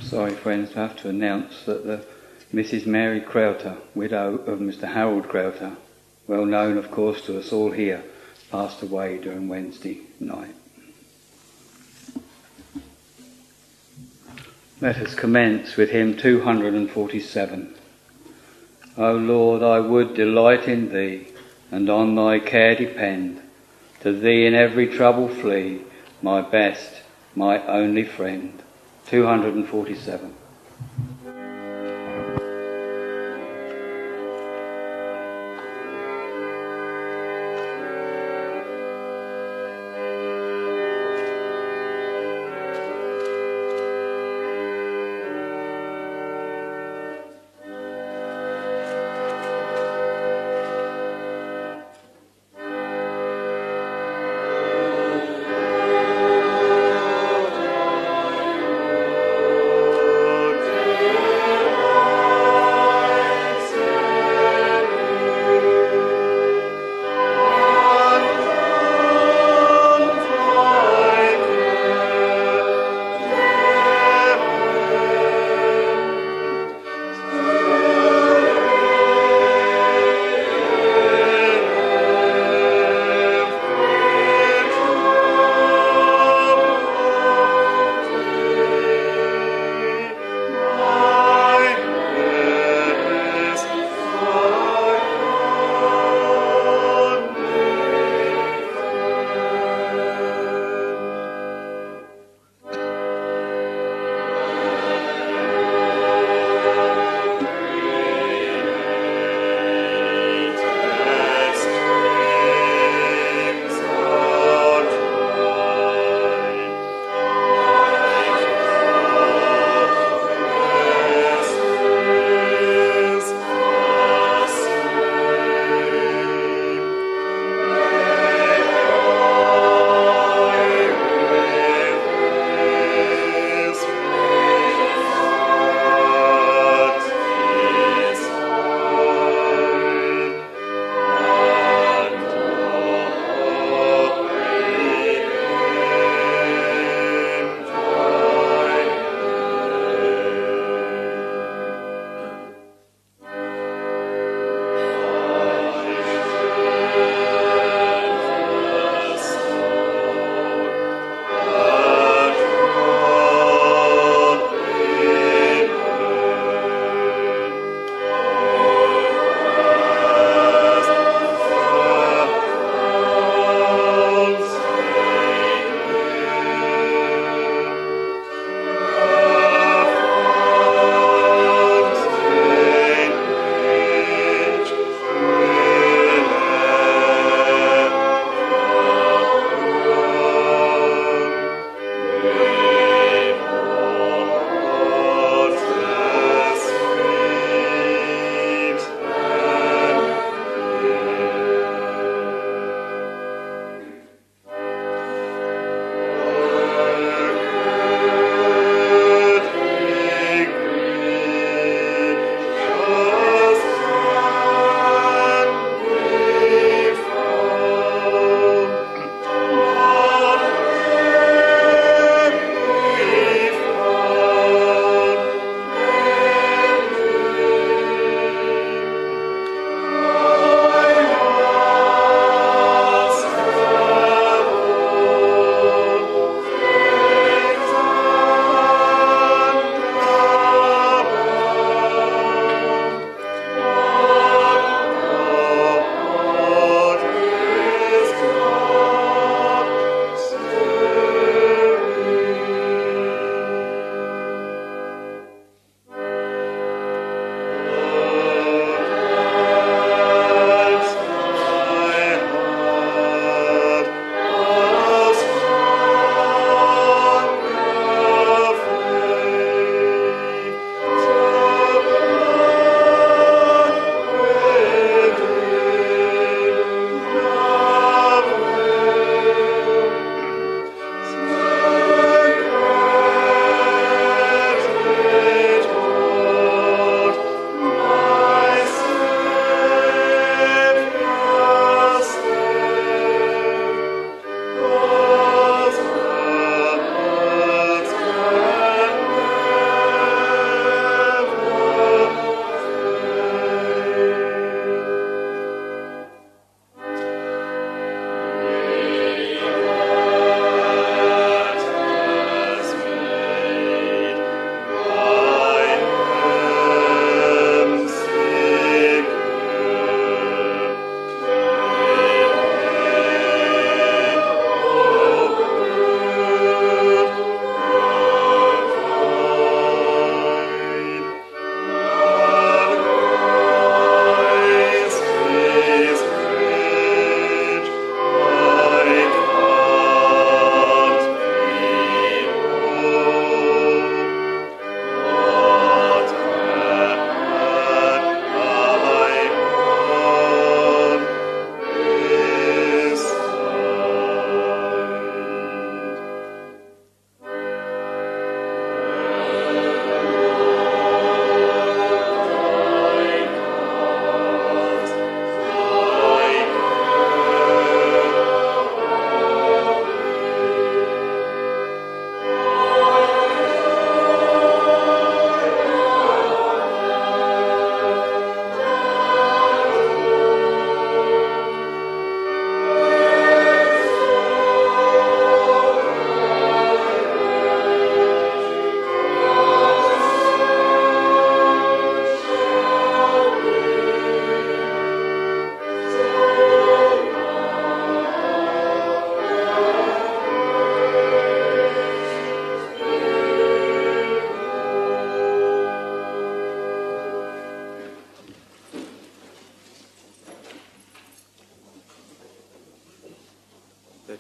Sorry, friends, to have to announce that the Mrs. Mary Crowther, widow of Mr. Harold Crowther, well known, of course, to us all here, passed away during Wednesday night. Let us commence with hymn 247. O Lord, I would delight in thee, and on thy care depend. To thee in every trouble flee, my best, my only friend. 247. Amen.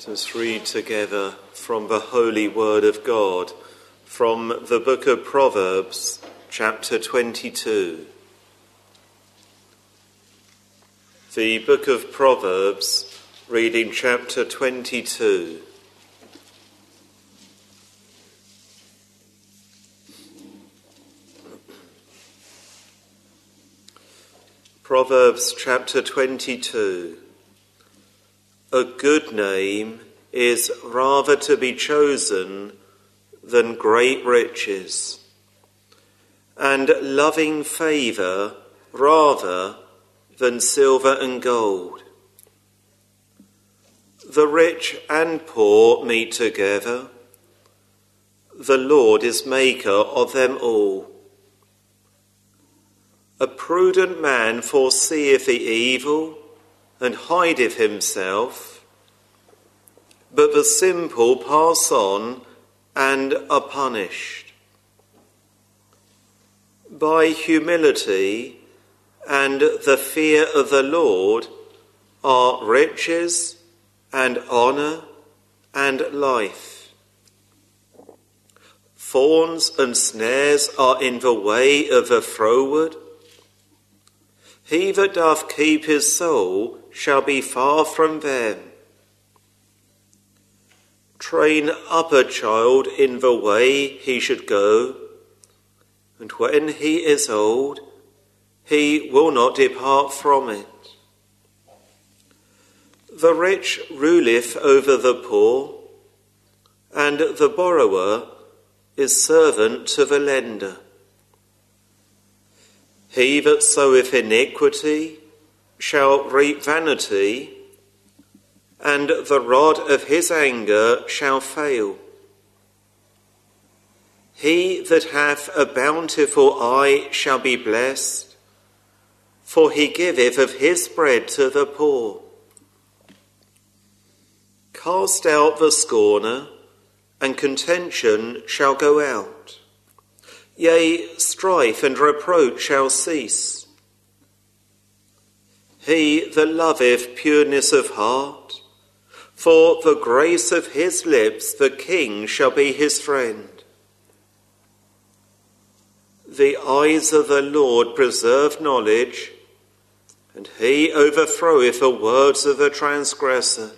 Let us read together from the Holy Word of God, from the book of Proverbs, chapter 22. The book of Proverbs, reading chapter 22. Proverbs chapter 22. A good name is rather to be chosen than great riches, and loving favour rather than silver and gold. The rich and poor meet together. The Lord is maker of them all. A prudent man foreseeth the evil, and hideth himself, but the simple pass on and are punished. By humility and the fear of the Lord are riches and honour and life. Thorns and snares are in the way of the froward. He that doth keep his soul shall be far from them. Train up a child in the way he should go, and when he is old, he will not depart from it. The rich ruleth over the poor, and the borrower is servant to the lender. He that soweth iniquity shall reap vanity, and the rod of his anger shall fail. He that hath a bountiful eye shall be blessed, for he giveth of his bread to the poor. Cast out the scorner, and contention shall go out. Yea, strife and reproach shall cease. He that loveth pureness of heart, for the grace of his lips the king shall be his friend. The eyes of the Lord preserve knowledge, and he overthroweth the words of the transgressor.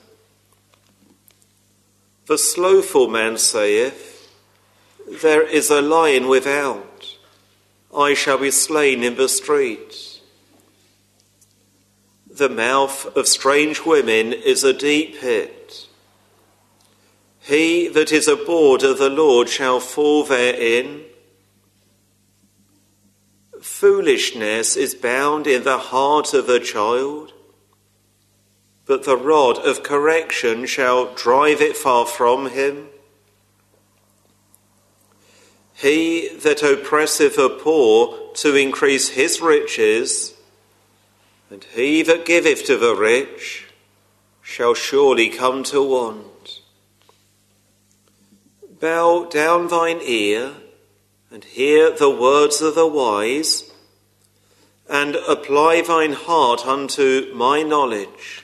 The slothful man saith, there is a lion without, I shall be slain in the street. The mouth of strange women is a deep pit. He that is abhorred of the Lord shall fall therein. Foolishness is bound in the heart of a child, but the rod of correction shall drive it far from him. He that oppresseth the poor to increase his riches, and he that giveth to the rich, shall surely come to want. Bow down thine ear, and hear the words of the wise, and apply thine heart unto my knowledge.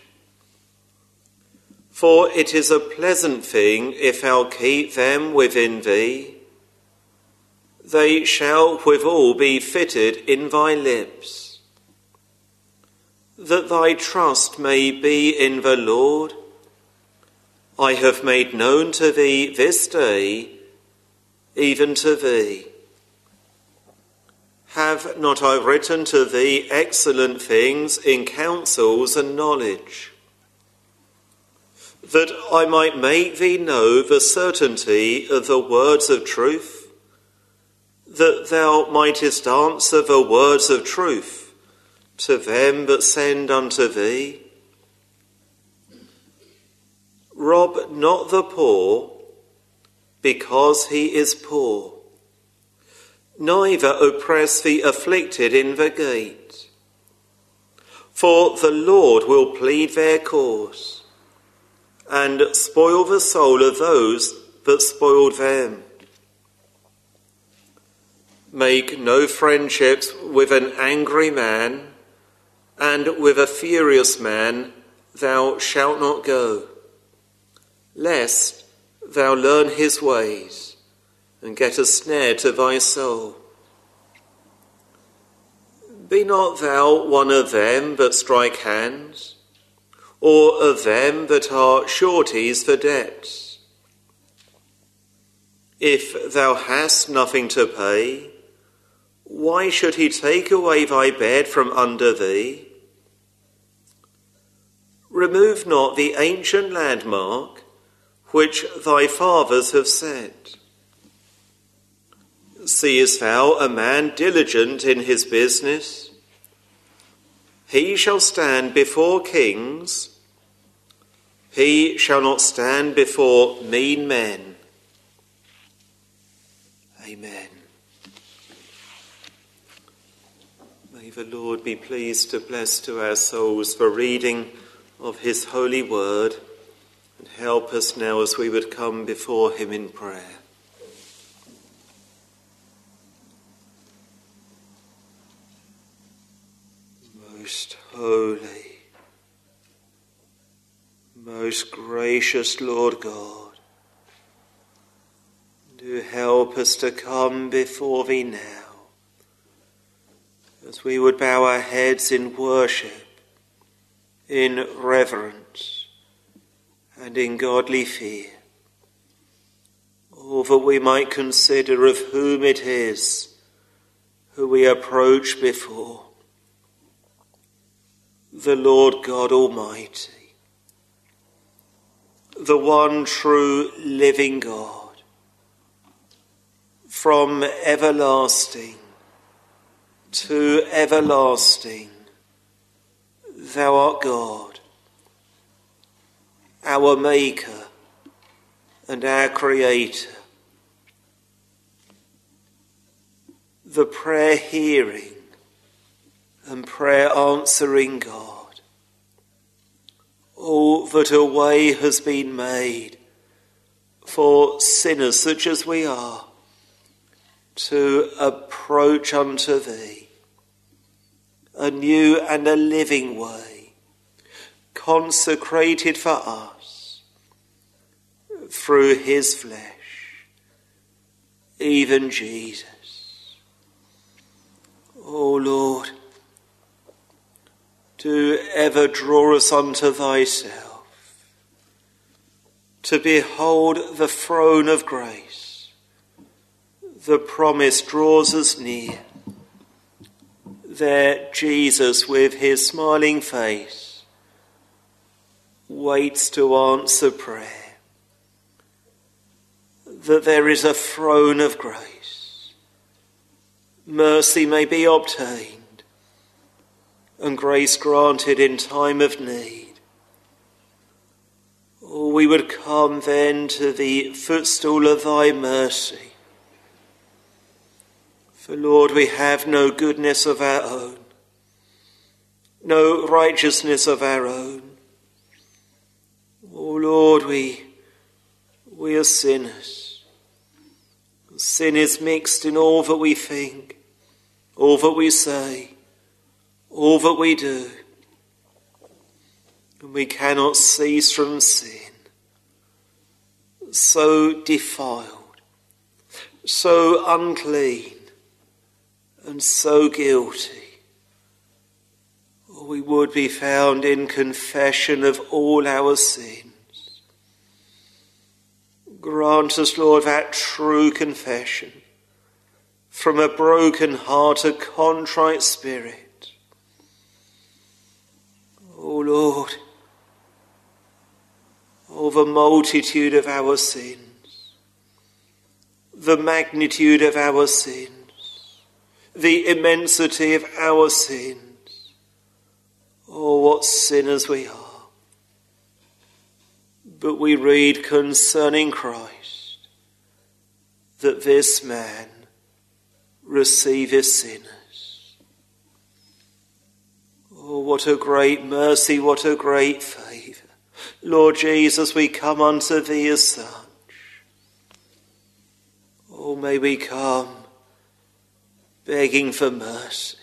For it is a pleasant thing if thou keep them within thee. They shall withal be fitted in thy lips. That thy trust may be in the Lord, I have made known to thee this day, even to thee. Have not I written to thee excellent things in counsels and knowledge, that I might make thee know the certainty of the words of truth, that thou mightest answer the words of truth to them that send unto thee? Rob not the poor, because he is poor, neither oppress the afflicted in the gate. For the Lord will plead their cause, and spoil the soul of those that spoiled them. Make no friendships with an angry man, and with a furious man thou shalt not go. lest thou learn his ways and get a snare to thy soul. Be not thou one of them that strike hands, or of them that are sureties for debts. If thou hast nothing to pay, why should he take away thy bed from under thee? Remove not the ancient landmark which thy fathers have set. Seest thou a man diligent in his business? He shall stand before kings. He shall not stand before mean men. Amen. May the Lord be pleased to bless to our souls the reading of his holy word, and help us now as we would come before him in prayer. Most holy, most gracious Lord God, do help us to come before thee now, as we would bow our heads in worship, in reverence, and in godly fear. Oh, that we might consider of whom it is who we approach before. The Lord God Almighty, the one true living God, from everlasting to everlasting, thou art God, our Maker and our Creator, the prayer hearing and prayer answering God. Oh, that a way has been made for sinners such as we are to approach unto thee, a new and a living way, consecrated for us through his flesh, even Jesus. O Lord, do ever draw us unto thyself, to behold the throne of grace. The promise draws us near. There Jesus, with his smiling face, waits to answer prayer. That there is a throne of grace. Mercy may be obtained, and grace granted in time of need. Oh, we would come then to the footstool of thy mercy. For, Lord, we have no goodness of our own, no righteousness of our own. Oh, Lord, we are sinners. Sin is mixed in all that we think, all that we say, all that we do. And we cannot cease from sin. So defiled, so unclean, and so guilty. We would be found in confession of all our sins. Grant us, Lord, that true confession from a broken heart, a contrite spirit. O Lord, oh, the multitude of our sins, the magnitude of our sins, the immensity of our sins. Oh, what sinners we are. But we read concerning Christ that this man receiveth sinners. Oh, what a great mercy, what a great favour. Lord Jesus, we come unto thee as such. Oh, may we come begging for mercy.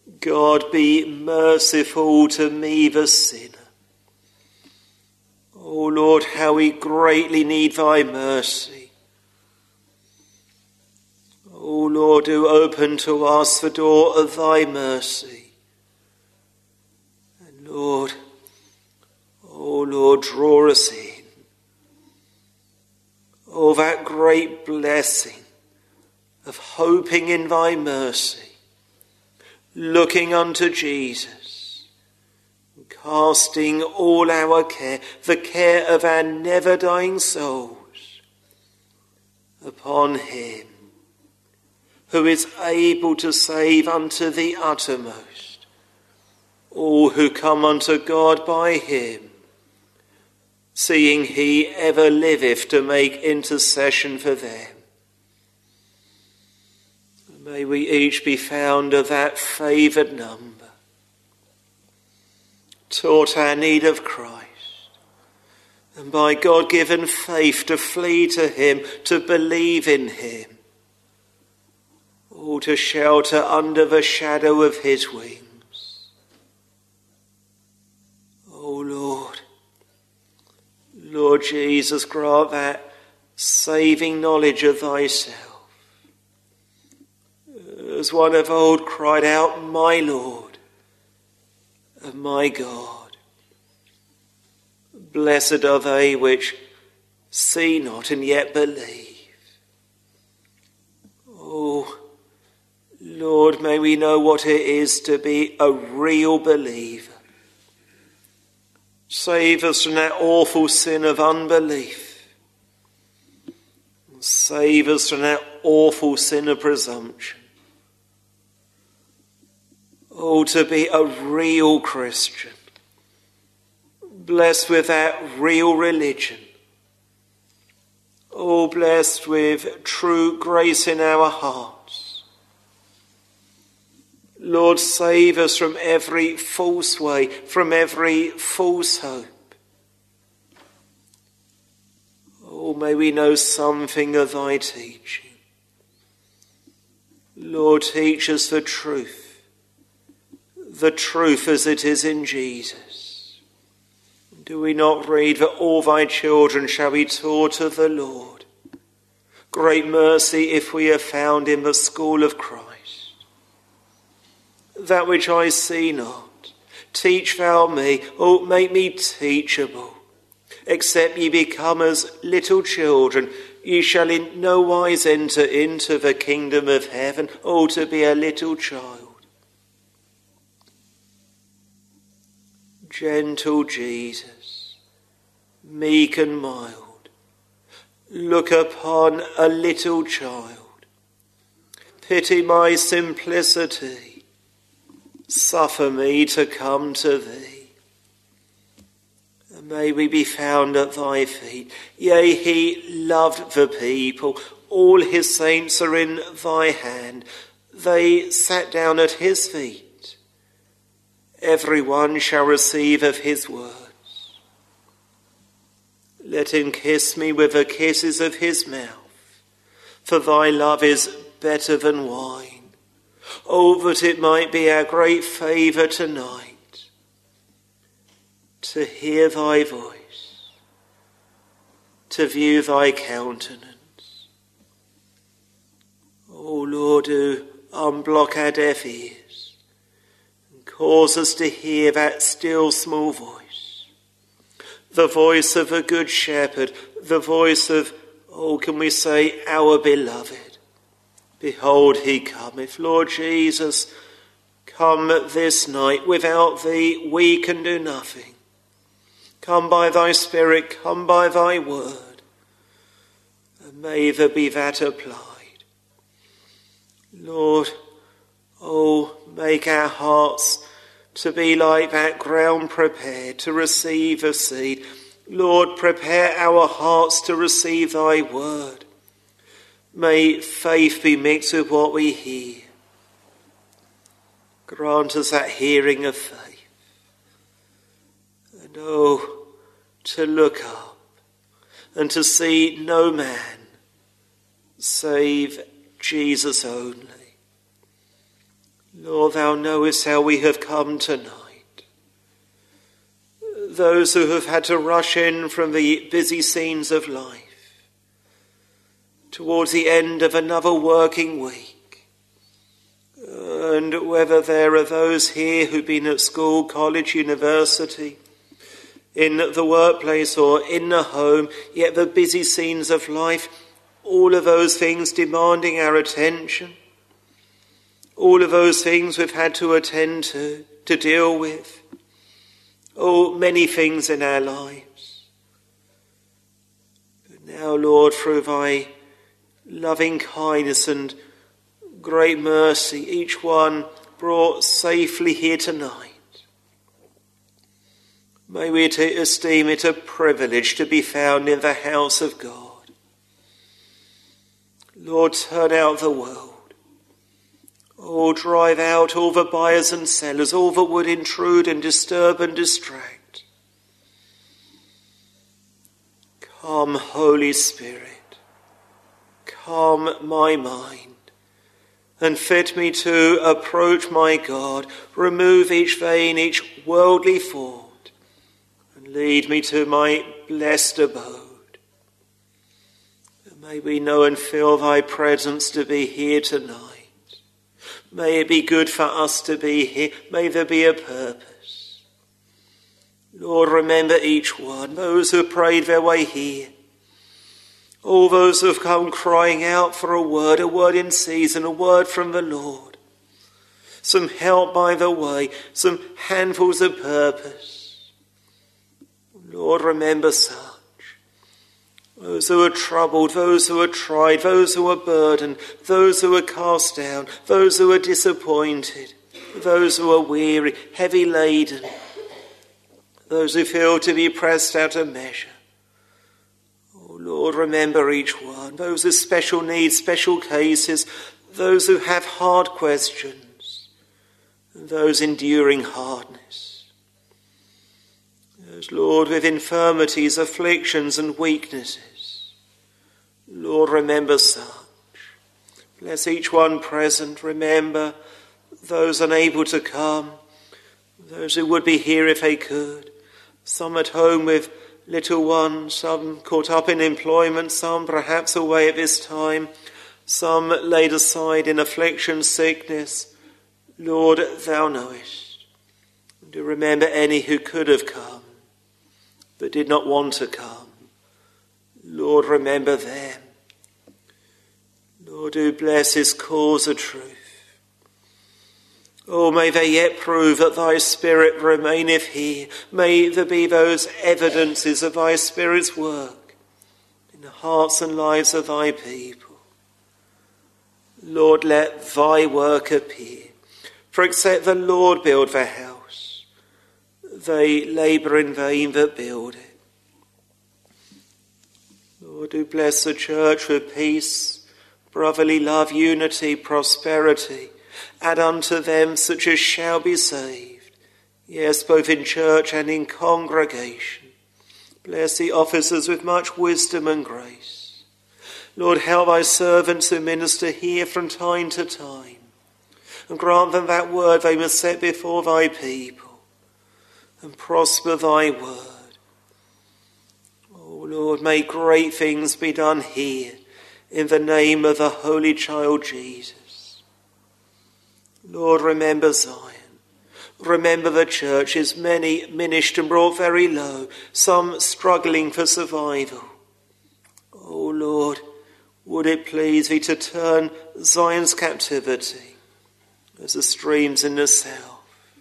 God, be merciful to me, the sinner. O Lord, how we greatly need thy mercy. O Lord, do open to us the door of thy mercy. And Lord, O Lord, draw us in. Oh, that great blessing of hoping in thy mercy, looking unto Jesus, casting all our care, the care of our never-dying souls, upon him who is able to save unto the uttermost all who come unto God by him, seeing he ever liveth to make intercession for them. May we each be found of that favoured number, taught our need of Christ, and by God-given faith to flee to him, to believe in him, or to shelter under the shadow of his wings. O Lord, Lord Jesus, grant that saving knowledge of thyself. As one of old cried out, my Lord and my God. Blessed are they which see not and yet believe. Oh, Lord, may we know what it is to be a real believer. Save us from that awful sin of unbelief. Save us from that awful sin of presumption. Oh, to be a real Christian, blessed with that real religion. Oh, blessed with true grace in our hearts. Lord, save us from every false way, from every false hope. Oh, may we know something of thy teaching. Lord, teach us the truth as it is in Jesus. Do we not read that all thy children shall be taught of the Lord? Great mercy if we are found in the school of Christ. That which I see not, teach thou me, oh, make me teachable. Except ye become as little children, ye shall in no wise enter into the kingdom of heaven. Oh, to be a little child. Gentle Jesus, meek and mild, look upon a little child. Pity my simplicity, suffer me to come to thee. And may we be found at thy feet. Yea, he loved the people, all his saints are in thy hand. They sat down at his feet. Every one shall receive of his words. Let him kiss me with the kisses of his mouth, for thy love is better than wine. Oh, that it might be our great favour tonight to hear thy voice, to view thy countenance. Oh Lord, do unblock our deaf ears. Cause us to hear that still small voice, the voice of a good shepherd, the voice of, oh, can we say, our beloved. Behold, he cometh. Lord Jesus, come this night. Without thee we can do nothing. Come by thy Spirit, come by thy word, and may there be that applied. Lord, oh, make our hearts to be like that ground prepared to receive a seed. Lord, prepare our hearts to receive thy word. May faith be mixed with what we hear. Grant us that hearing of faith. And oh, to look up and to see no man save Jesus only. Lord, thou knowest how we have come tonight. those who have had to rush in from the busy scenes of life towards the end of another working week, and whether there are those here who've been at school, college, university, in the workplace or in the home, yet the busy scenes of life, all of those things demanding our attention, all of those things we've had to attend to deal with, many things in our lives. But now, Lord, through thy loving kindness and great mercy, each one brought safely here tonight, may we esteem it a privilege to be found in the house of God. Lord, turn out the world. Drive out all the buyers and sellers, all that would intrude and disturb and distract. Come, Holy Spirit, calm my mind, and fit me to approach my God. Remove each vain, each worldly thought, and lead me to my blessed abode. And may we know and feel thy presence to be here tonight. May it be good for us to be here. May there be a purpose. Lord, remember each one, those who have prayed their way here, all those who have come crying out for a word in season, a word from the Lord, some help by the way, some handfuls of purpose. Lord, remember such. Those who are troubled, those who are tried, those who are burdened, those who are cast down, those who are disappointed, those who are weary, heavy laden, those who feel to be pressed out of measure. Oh Lord, remember each one, those with special needs, special cases, those who have hard questions, and those enduring hardness. Those, Lord, with infirmities, afflictions and weaknesses. Lord, remember such. Bless each one present. Remember those unable to come, those who would be here if they could. Some at home with little ones, some caught up in employment, some perhaps away at this time, some laid aside in affliction, sickness. Lord, thou knowest. And do remember any who could have come, but did not want to come. Lord, remember them. Lord, do bless his cause of truth. Oh, may they yet prove that thy Spirit remaineth here. May there be those evidences of thy Spirit's work in the hearts and lives of thy people. Lord, let thy work appear. For except the Lord build the house, they labour in vain that build it. Lord, do bless the church with peace, brotherly love, unity, prosperity. Add unto them such as shall be saved, yes, both in church and in congregation. Bless the officers with much wisdom and grace. Lord, help thy servants who minister here from time to time, and grant them that word they must set before thy people, and prosper thy word. Oh Lord, may great things be done here in the name of the Holy Child Jesus. Lord, remember Zion. Remember the churches, many minished and brought very low, some struggling for survival. Oh Lord, would it please thee to turn Zion's captivity as the streams in the south.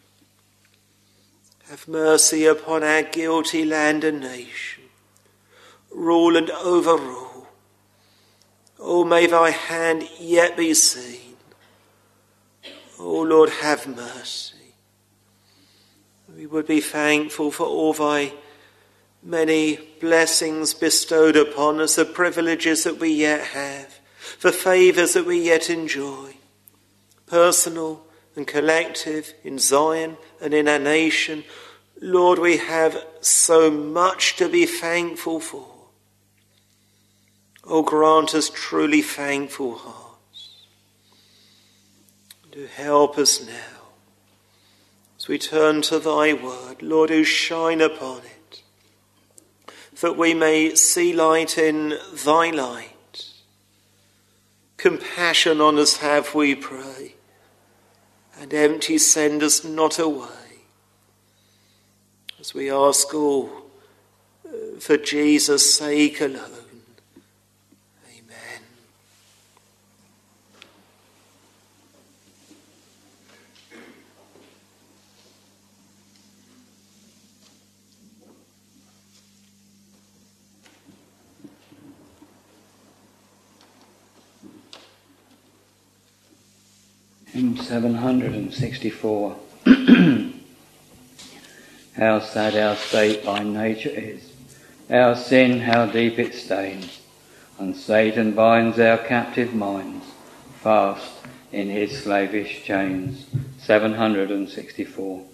Have mercy upon our guilty land and nation. Rule and overrule. Oh, may thy hand yet be seen. Oh Lord, have mercy. We would be thankful for all thy many blessings bestowed upon us, the privileges that we yet have, the favours that we yet enjoy, personal and collective, in Zion and in our nation. Lord, we have so much to be thankful for. Oh, grant us truly thankful hearts. Do help us now, As we turn to thy word, Lord, do shine upon it, that we may see light in thy light. Compassion on us have, we pray, and empty send us not away. As we ask all for Jesus' sake alone. Amen. Hymn 764. How sad our state by nature is, our sin how deep it stains, and Satan binds our captive minds fast in his slavish chains. 764.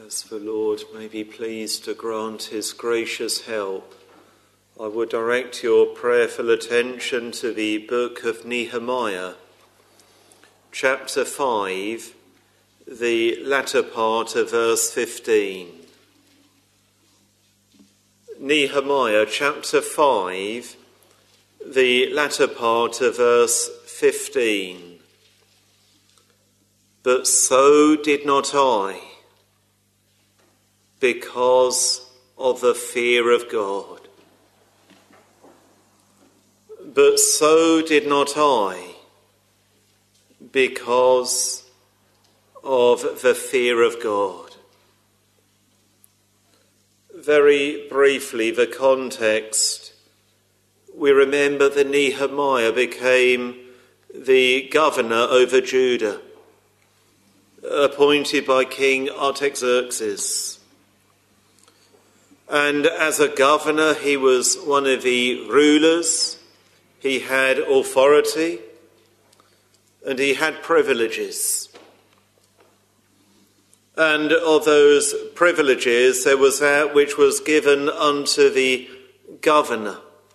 As the Lord may be pleased to grant his gracious help, I would direct your prayerful attention to the book of Nehemiah, chapter 5, the latter part of verse 15. Nehemiah chapter 5, the latter part of verse 15. But so did not I, because of the fear of God. But so did not I, because of the fear of God. Very briefly, the context. We remember that Nehemiah became the governor over Judah, appointed by King Artaxerxes. And as a governor, he was one of the rulers. He had authority and he had privileges. And of those privileges, there was that which was given unto the governor.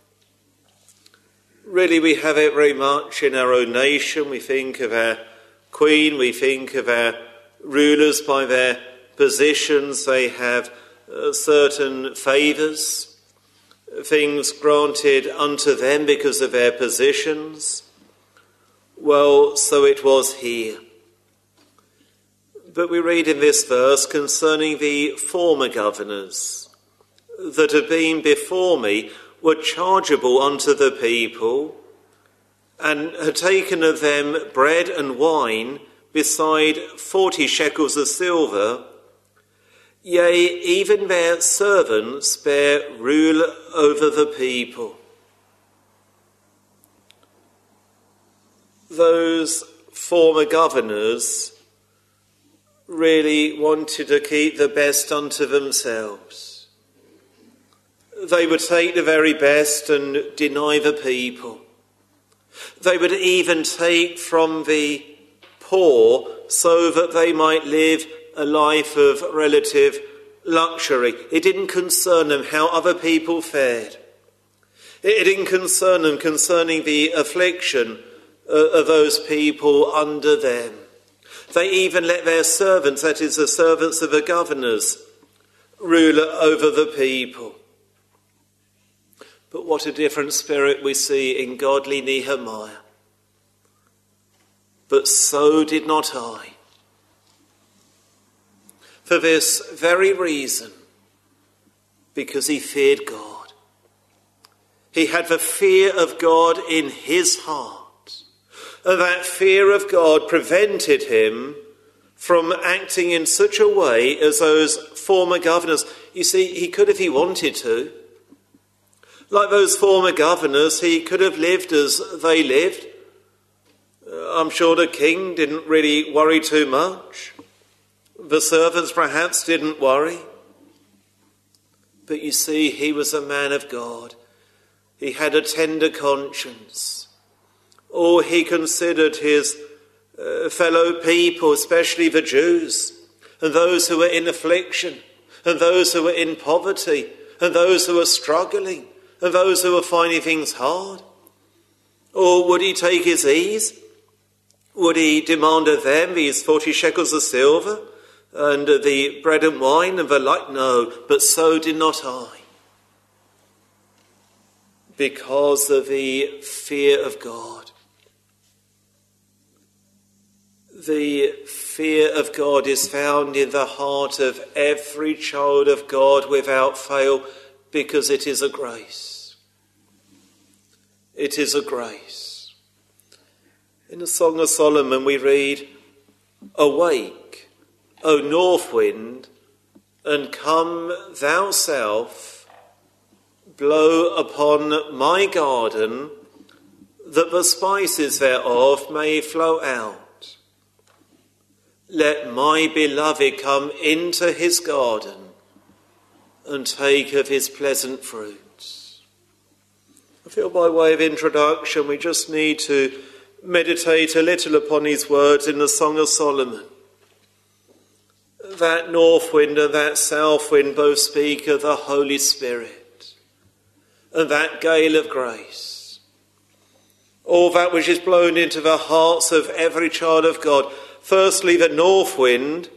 Really, we have it very much in our own nation. We think of our queen, we think of our rulers by their positions. They have certain favours, things granted unto them because of their positions. Well, so it was here. But we read in this verse concerning the former governors that have been before me were chargeable unto the people and had taken of them bread and wine beside 40 shekels of silver. Yea, even their servants bear rule over the people. Those former governors really wanted to keep the best unto themselves. They would take the very best and deny the people. They would even take from the poor so that they might live a life of relative luxury. It didn't concern them how other people fared. It didn't concern them concerning the affliction of those people under them. They even let their servants, that is the servants of the governors, rule over the people. But what a different spirit we see in godly Nehemiah. But so did not I. For this very reason, because he feared God. He had the fear of God in his heart. And that fear of God prevented him from acting in such a way as those former governors. You see, he could if he wanted to. Like those former governors, he could have lived as they lived. I'm sure the king didn't really worry too much. The servants perhaps didn't worry. But you see, he was a man of God. He had a tender conscience. Oh, he considered his fellow people, especially the Jews, and those who were in affliction, and those who were in poverty, and those who were struggling, and those who were finding things hard. Or would he take his ease? Would he demand of them these 40 shekels of silver and the bread and wine and the like? No, but so did not I. Because of the fear of God. The fear of God is found in the heart of every child of God without fail, because it is a grace. It is a grace. In the Song of Solomon we read, "Awake, O north wind, and come thou south, blow upon my garden, that the spices thereof may flow out. Let my beloved come into his garden, and take of his pleasant fruits." I feel by way of introduction we just need to meditate a little upon his words in the Song of Solomon. That north wind and that south wind both speak of the Holy Spirit, and that gale of grace, all that which is blown into the hearts of every child of God. Firstly, the north wind,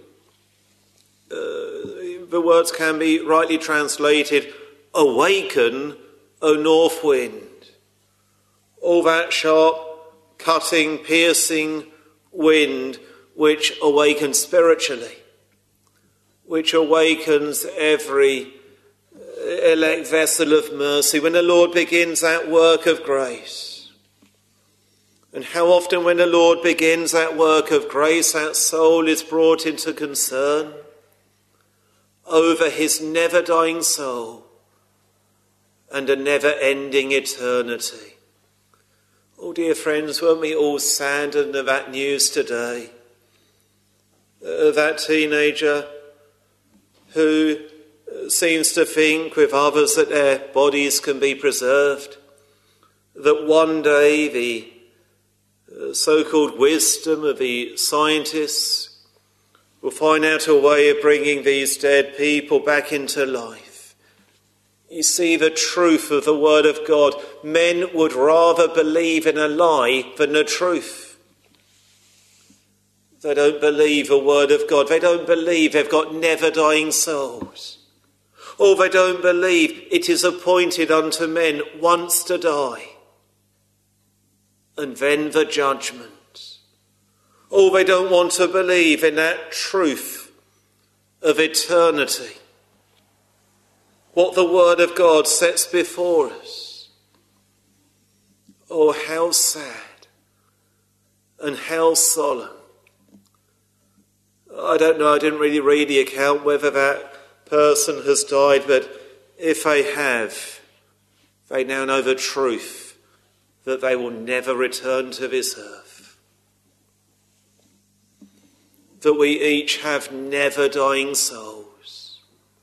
the words can be rightly translated, awaken, O north wind. All that sharp, cutting, piercing wind which awakens spiritually, which awakens every elect vessel of mercy when the Lord begins that work of grace. And how often when the Lord begins that work of grace, that soul is brought into concern over his never-dying soul and a never-ending eternity. Oh, dear friends, weren't we all saddened of that news today? That teenager who seems to think with others that their bodies can be preserved, that one day the so-called wisdom of the scientists will find out a way of bringing these dead people back into life. You see the truth of the word of God. Men would rather believe in a lie than the truth. They don't believe the word of God. They don't believe they've got never-dying souls. Or they don't believe it is appointed unto men once to die, and then the judgment. Or they don't want to believe in that truth of eternity, what the word of God sets before us. Oh, how sad and how solemn. I don't know, I didn't really read the account whether that person has died, but if they have, they now know the truth that they will never return to this earth. That we each have never-dying souls.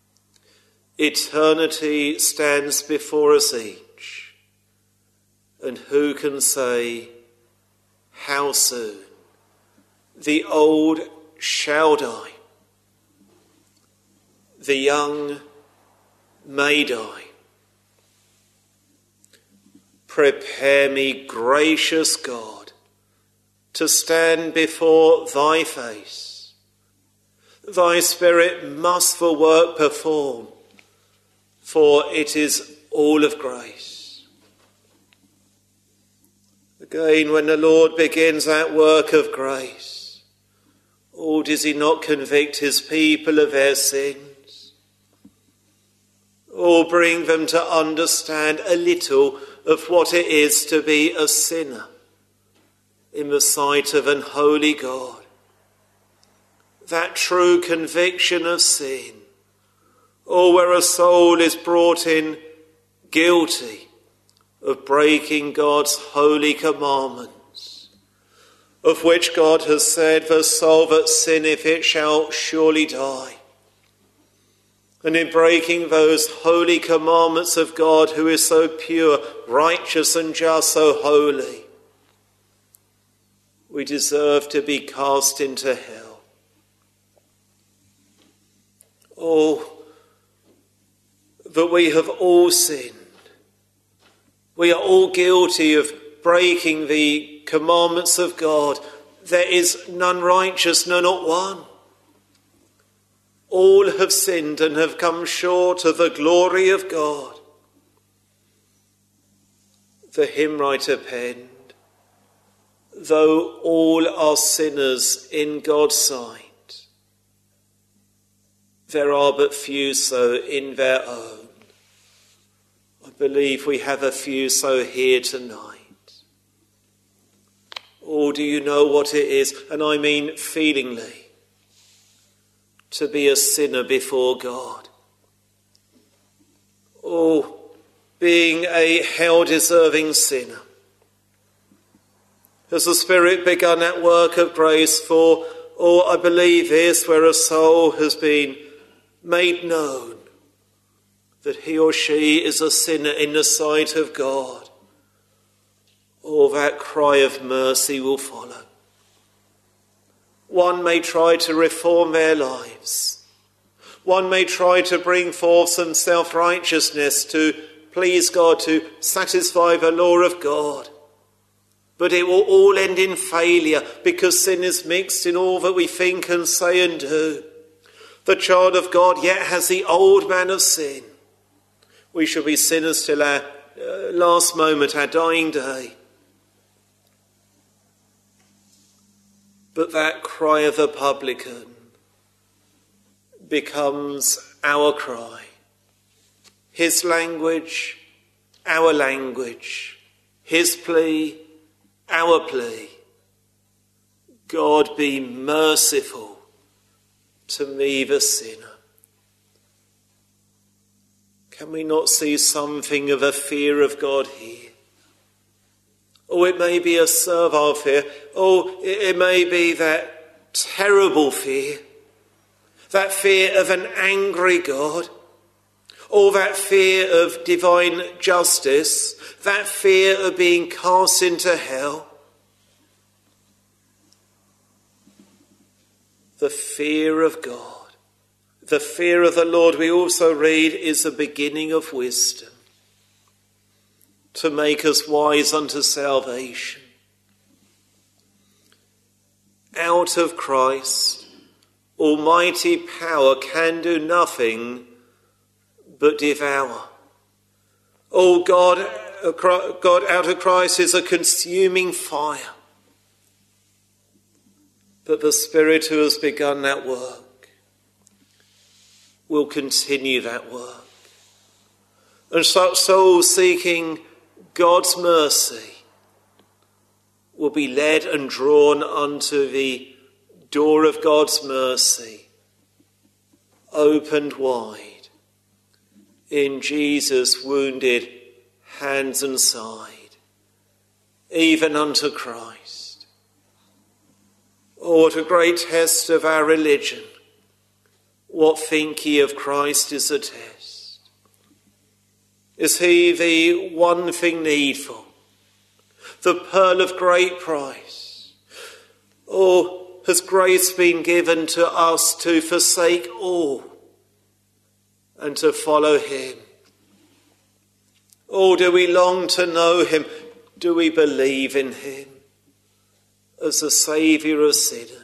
Eternity stands before us each. And who can say how soon the old shall die, the young may die. Prepare me, gracious God, to stand before thy face. Thy Spirit must the work perform, for it is all of grace. Again, when the Lord begins that work of grace, oh, does he not convict his people of their sins? Or bring them to understand a little of what it is to be a sinner in the sight of an holy God. That true conviction of sin, or where a soul is brought in guilty of breaking God's holy commandments, of which God has said, the soul that sinneth, it shall surely die. And in breaking those holy commandments of God, who is so pure, righteous and just, so holy, we deserve to be cast into hell. Oh, that we have all sinned. We are all guilty of breaking the commandments of God. There is none righteous, no, not one. All have sinned and have come short of the glory of God. The hymn writer penned, though all are sinners in God's sight, there are but few so in their own. I believe we have a few so here tonight. Or do you know what it is, and I mean feelingly, to be a sinner before God? Oh, being a hell-deserving sinner. Has the Spirit begun that work of grace for, or I believe this, where a soul has been made known that he or she is a sinner in the sight of God, or that cry of mercy will follow. One may try to reform their lives. One may try to bring forth some self-righteousness to please God, to satisfy the law of God. But it will all end in failure because sin is mixed in all that we think and say and do. The child of God yet has the old man of sin. We shall be sinners till our last moment, our dying day. But that cry of the publican becomes our cry. His language, our language. His plea, our plea. God, be merciful to me, the sinner. Can we not see something of a fear of God here? Or it may be a servile fear. Or it may be that terrible fear. That fear of an angry God. Or that fear of divine justice. That fear of being cast into hell. The fear of God. The fear of the Lord, we also read, is the beginning of wisdom, to make us wise unto salvation. Out of Christ, almighty power can do nothing but devour. Oh God, out of Christ is a consuming fire. But the Spirit who has begun that work will continue that work. And such souls seeking God's mercy will be led and drawn unto the door of God's mercy, opened wide in Jesus' wounded hands and side, even unto Christ. Oh, what a great test of our religion. What think ye of Christ is the test? Is he the one thing needful? The pearl of great price? Or has grace been given to us to forsake all and to follow him? Or do we long to know him? Do we believe in him as the Saviour of sinners?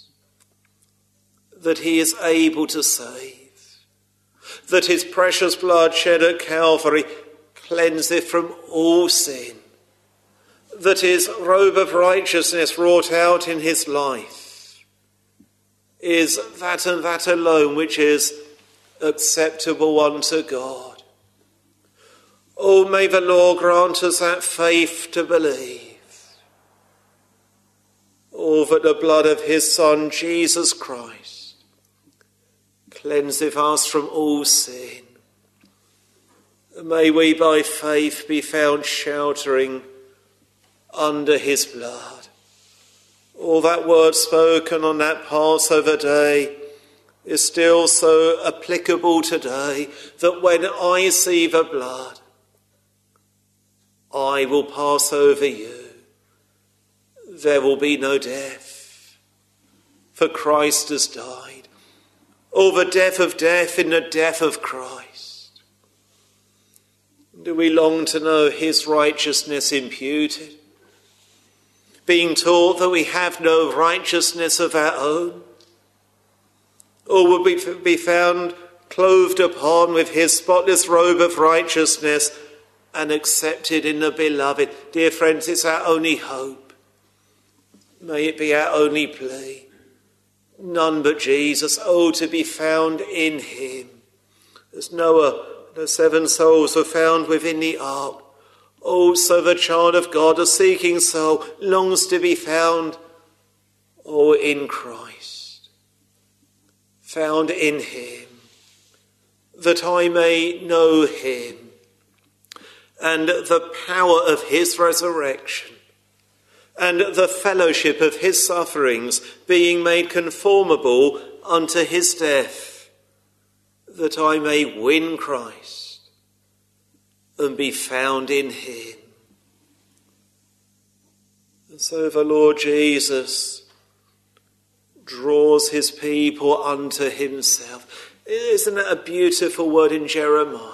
That he is able to save, that his precious blood shed at Calvary cleanseth from all sin, that his robe of righteousness wrought out in his life is that and that alone which is acceptable unto God. Oh, may the Lord grant us that faith to believe. Oh, that the blood of his Son, Jesus Christ, cleanseth us from all sin. May we by faith be found sheltering under his blood. All that word spoken on that Passover day is still so applicable today that when I see the blood, I will pass over you. There will be no death, for Christ has died. Oh, the death of death in the death of Christ. Do we long to know his righteousness imputed? Being taught that we have no righteousness of our own? Or will we be found clothed upon with his spotless robe of righteousness and accepted in the beloved? Dear friends, it's our only hope. May it be our only plea. None but Jesus, oh, to be found in him. As Noah, the 7 souls were found within the ark. Oh, so the child of God, a seeking soul, longs to be found, oh, in Christ. Found in him, that I may know him and the power of his resurrection, and the fellowship of his sufferings, being made conformable unto his death, that I may win Christ and be found in him. And so the Lord Jesus draws his people unto himself. Isn't that a beautiful word in Jeremiah?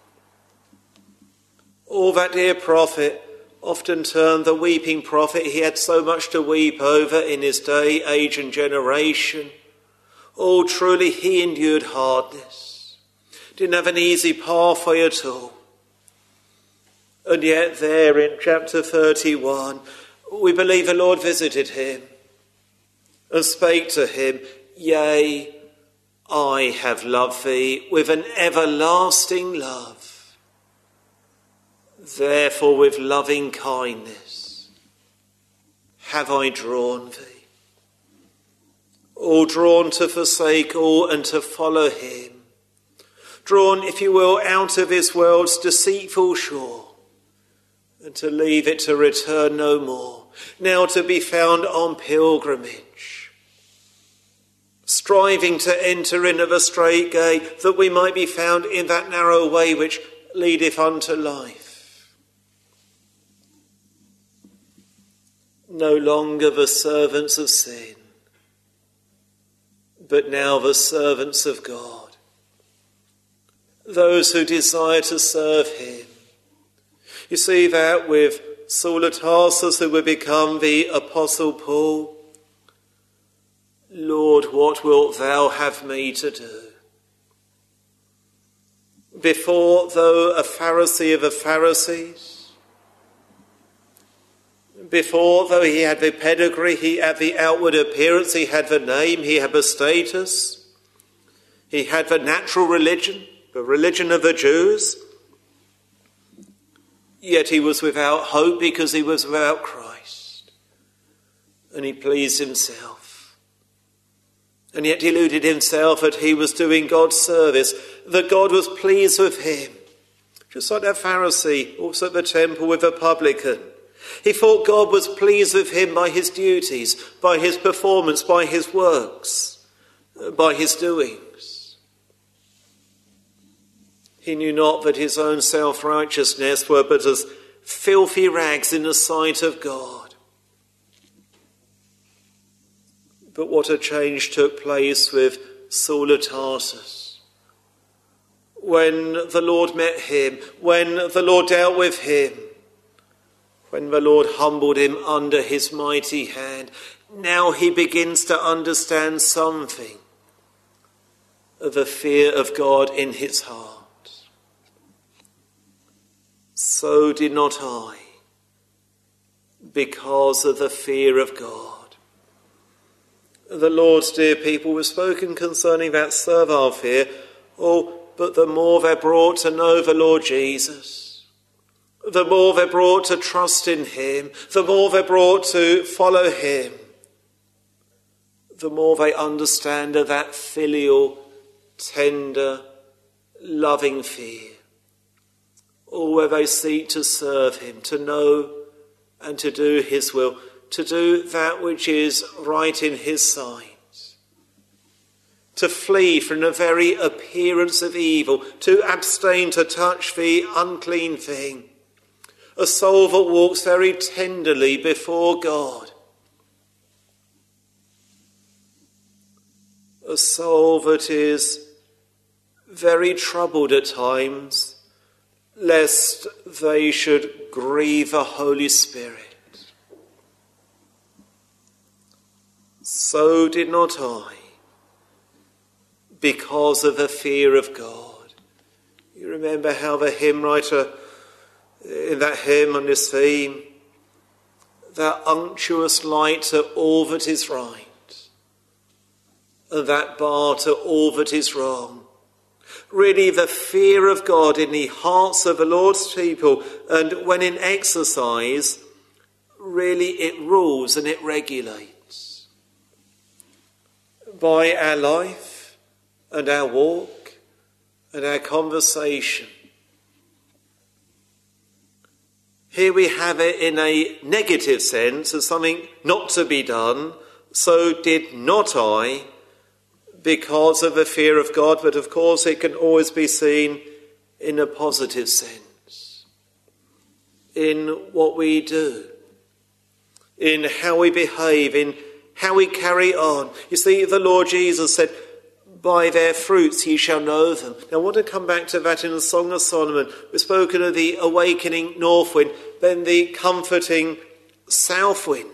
Oh, that dear prophet, often termed the weeping prophet. He had so much to weep over in his day, age and generation. Oh, truly he endured hardness. Didn't have an easy pathway at all. And yet there in chapter 31, we believe the Lord visited him and spake to him, "Yea, I have loved thee with an everlasting love. Therefore with loving kindness have I drawn thee." All drawn to forsake all and to follow him. Drawn, if you will, out of this world's deceitful shore and to leave it to return no more. Now to be found on pilgrimage, striving to enter into the straight gate, that we might be found in that narrow way which leadeth unto life. No longer the servants of sin, but now the servants of God. Those who desire to serve him. You see that with Saul of Tarsus, who would become the Apostle Paul. "Lord, what wilt thou have me to do?" Before, though a Pharisee of the Pharisees, before, though he had the pedigree, he had the outward appearance, he had the name, he had the status, he had the natural religion, the religion of the Jews, yet he was without hope because he was without Christ. And he pleased himself. And yet deluded himself that he was doing God's service, that God was pleased with him. Just like that Pharisee, also at the temple with the publican. He thought God was pleased with him by his duties, by his performance, by his works, by his doings. He knew not that his own self-righteousness were but as filthy rags in the sight of God. But what a change took place with Saul of Tarsus. When the Lord met him, when the Lord dealt with him, when the Lord humbled him under his mighty hand, now he begins to understand something of the fear of God in his heart. So did not I, because of the fear of God. The Lord's dear people were spoken concerning that servile fear. Oh, but the more they're brought to know the Lord Jesus, the more they're brought to trust in him, the more they're brought to follow him, the more they understand of that filial, tender, loving fear. Or where they seek to serve him, to know and to do his will, to do that which is right in his sight, to flee from the very appearance of evil, to abstain to touch the unclean thing, a soul that walks very tenderly before God, a soul that is very troubled at times, lest they should grieve the Holy Spirit. So did not I, because of the fear of God. You remember how the hymn writer, in that hymn on this theme, that unctuous light to all that is right, and that bar to all that is wrong. Really the fear of God in the hearts of the Lord's people, and when in exercise, really it rules and it regulates. By our life and our walk and our conversation. Here we have it in a negative sense as something not to be done. So did not I, because of the fear of God, but of course it can always be seen in a positive sense, in what we do, in how we behave, in how we carry on. You see, the Lord Jesus said, by their fruits ye shall know them. Now I want to come back to that in the Song of Solomon. We've spoken of the awakening north wind, then the comforting south wind.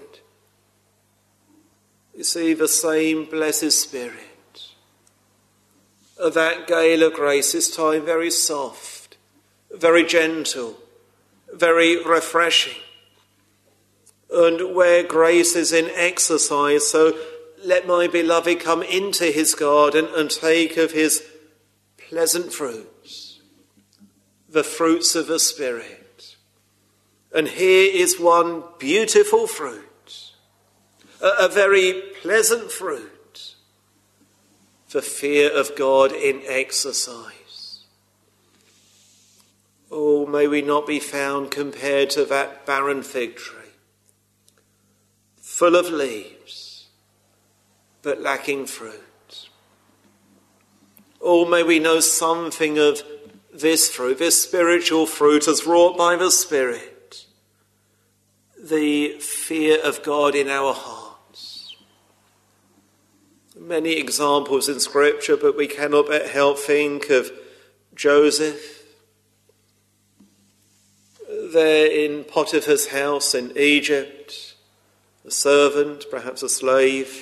You see, the same blessed Spirit of that gale of grace, this time very soft, very gentle, very refreshing. And where grace is in exercise, so let my beloved come into his garden and take of his pleasant fruits, the fruits of the Spirit. And here is one beautiful fruit, a very pleasant fruit, the fear of God in exercise. Oh, may we not be found compared to that barren fig tree, full of leaves, but lacking fruit. Oh, may we know something of this fruit, this spiritual fruit as wrought by the Spirit, the fear of God in our hearts. Many examples in Scripture, but we cannot but help think of Joseph, there in Potiphar's house in Egypt, a servant, perhaps a slave,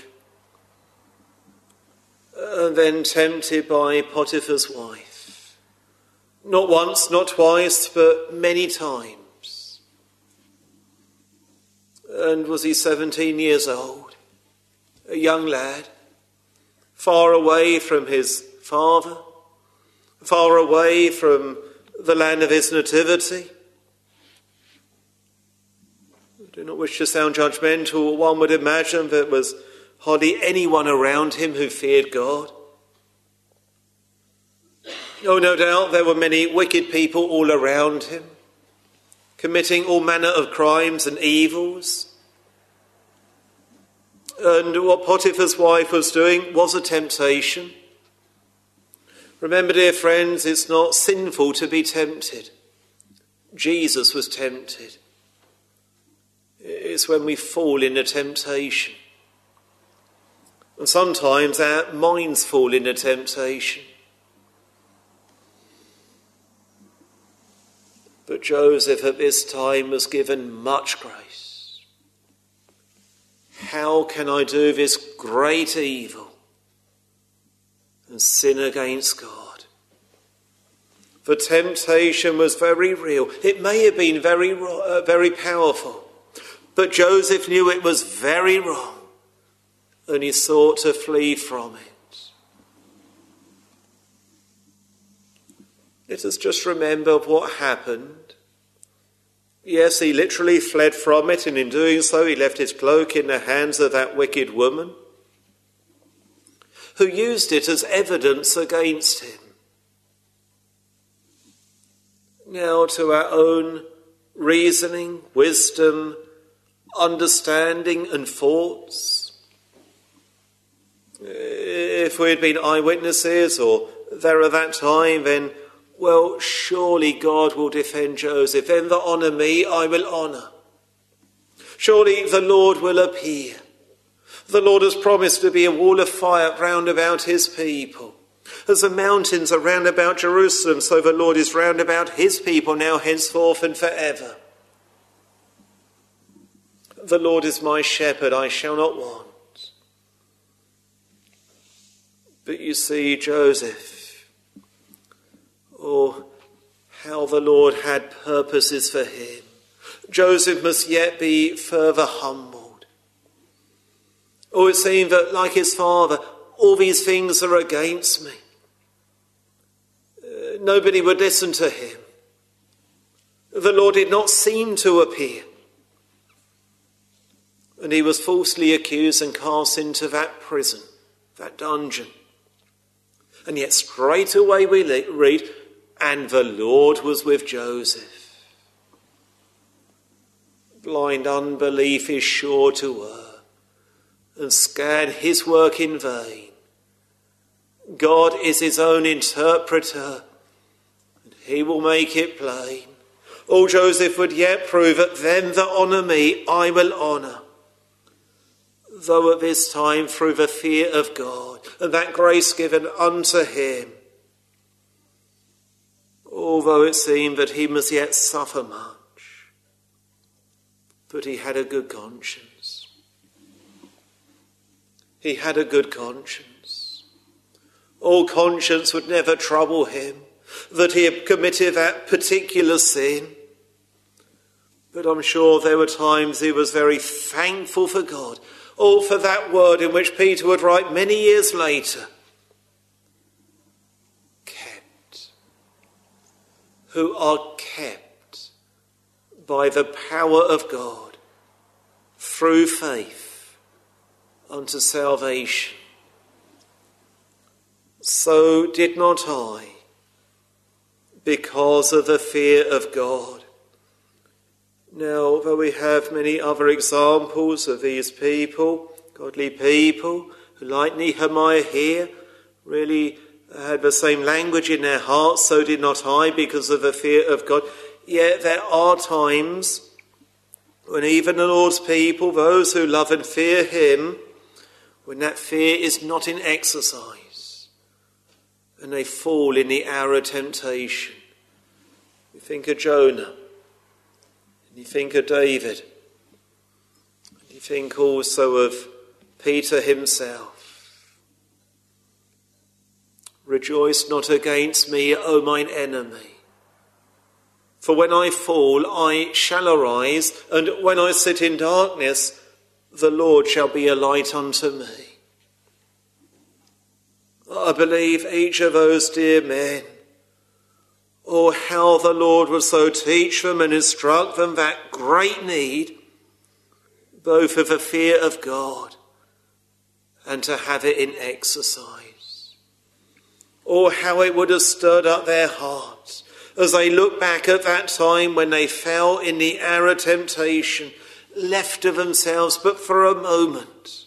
and then tempted by Potiphar's wife. Not once, not twice, but many times. And was he 17 years old? A young lad, far away from his father, far away from the land of his nativity. I do not wish to sound judgmental. One would imagine there was hardly anyone around him who feared God. Oh, no doubt there were many wicked people all around him, committing all manner of crimes and evils. And what Potiphar's wife was doing was a temptation. Remember, dear friends, it's not sinful to be tempted. Jesus was tempted. It's when we fall into temptation. And sometimes our minds fall into temptation. But Joseph at this time was given much grace. How can I do this great evil and sin against God? The temptation was very real. It may have been very powerful, but Joseph knew it was very wrong. And he sought to flee from it. Let us just remember what happened. Yes, he literally fled from it, and in doing so he left his cloak in the hands of that wicked woman, who used it as evidence against him. Now, to our own reasoning, wisdom, understanding and thoughts, if we had been eyewitnesses or there at that time, then, well, surely God will defend Joseph. Them that honour me, I will honour. Surely the Lord will appear. The Lord has promised to be a wall of fire round about his people. As the mountains are round about Jerusalem, so the Lord is round about his people now, henceforth and forever. The Lord is my shepherd, I shall not want. But you see, Joseph, oh, how the Lord had purposes for him. Joseph must yet be further humbled. Oh, it seemed that, like his father, all these things are against me. Nobody would listen to him. The Lord did not seem to appear. And he was falsely accused and cast into that prison, that dungeon. And yet straight away we read, and the Lord was with Joseph. Blind unbelief is sure to err and scan his work in vain. God is his own interpreter, and he will make it plain. Oh, Joseph would yet prove that them that honour me, I will honour. though at this time through the fear of God and that grace given unto him, although it seemed that he must yet suffer much, but he had a good conscience. He had a good conscience. All conscience would never trouble him that he had committed that particular sin. But I'm sure there were times he was very thankful for God, or for that word in which Peter would write many years later, kept, who are kept by the power of God through faith unto salvation. So did not I, because of the fear of God. Now, though we have many other examples of these people, godly people, who like Nehemiah here, really had the same language in their hearts, so did not I, because of the fear of God. Yet there are times when even the Lord's people, those who love and fear him, when that fear is not in exercise, and they fall in the hour of temptation. You think of Jonah. You think of David. You think also of Peter himself. Rejoice not against me, O mine enemy. For when I fall, I shall arise, and when I sit in darkness, the Lord shall be a light unto me. I believe each of those dear men, oh, how the Lord will so teach them and instruct them that great need, both of the fear of God and to have it in exercise. Oh, how it would have stirred up their hearts as they look back at that time when they fell in the hour of temptation, left to themselves but for a moment,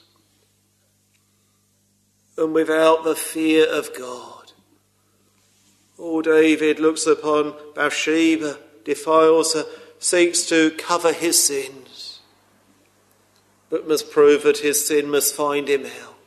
and without the fear of God. Oh, David looks upon Bathsheba, defiles her, seeks to cover his sins, but must prove that his sin must find him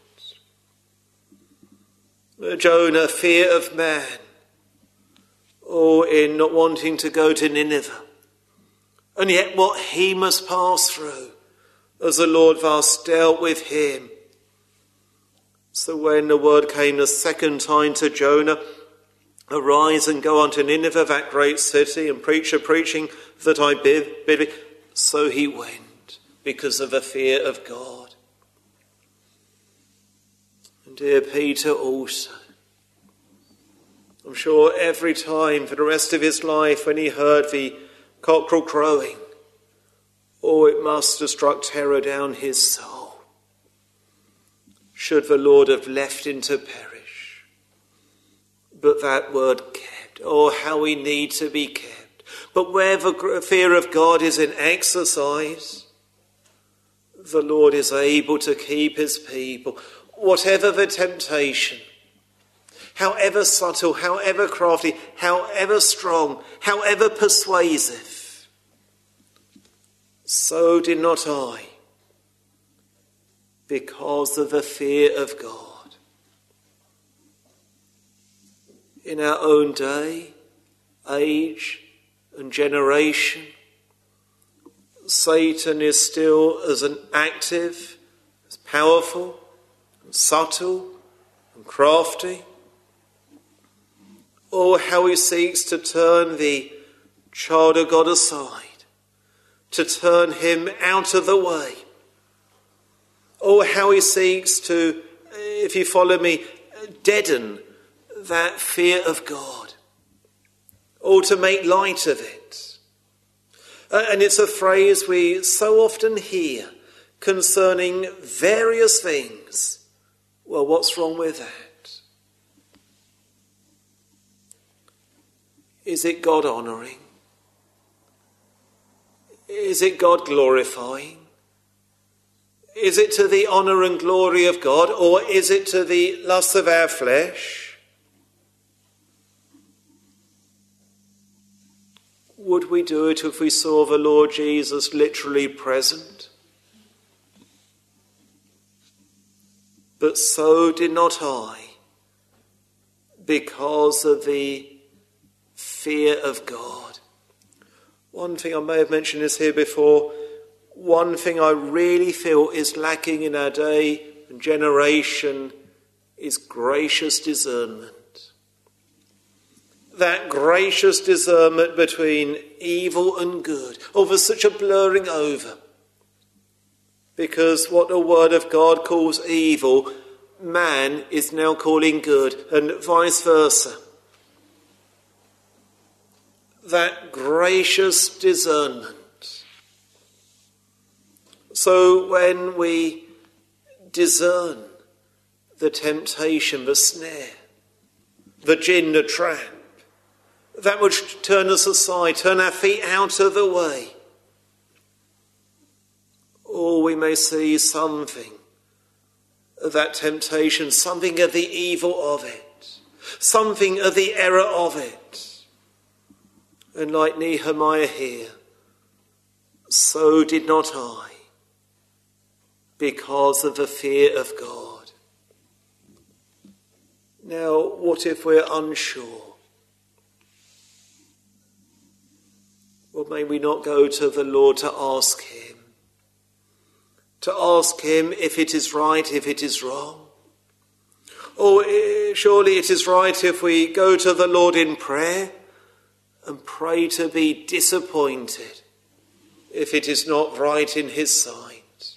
out. Jonah, fear of man, oh, in not wanting to go to Nineveh, and yet what he must pass through as the Lord thus dealt with him. So when the word came the second time to Jonah, arise and go unto Nineveh, that great city, and preach a preaching that I bid thee. So he went, because of the fear of God. And dear Peter also. I'm sure every time for the rest of his life when he heard the cockerel crowing, oh, it must have struck terror down his soul. Should the Lord have left him to perish? But that word kept, oh, how we need to be kept. But where the fear of God is in exercise, the Lord is able to keep his people. Whatever the temptation, however subtle, however crafty, however strong, however persuasive, so did not I, because of the fear of God. In our own day, age and generation, Satan is still as active, as powerful, and subtle, and crafty. Oh, how he seeks to turn the child of God aside, to turn him out of the way. Oh, how he seeks to, if you follow me, deaden that fear of God, or to make light of it. And it's a phrase we so often hear concerning various things. Well, what's wrong with that? Is it God honouring? Is it God glorifying? Is it to the honour and glory of God, or is it to the lust of our flesh? Would we do it if we saw the Lord Jesus literally present? but so did not I, because of the fear of God. One thing I may have mentioned this here before, one thing I really feel is lacking in our day and generation is gracious discernment. That gracious discernment between evil and good. Oh, there's such a blurring over. Because what the Word of God calls evil, man is now calling good, and vice versa. That gracious discernment. So when we discern the temptation, the snare, the gin, the trap, that which turn us aside, turn our feet out of the way, or we may see something of that temptation, something of the evil of it, something of the error of it. And like Nehemiah here, so did not I, because of the fear of God. Now, what if we're unsure? Well, may we not go to the Lord to ask him? To ask him if it is right, if it is wrong? Or surely it is right if we go to the Lord in prayer and pray to be disappointed if it is not right in his sight.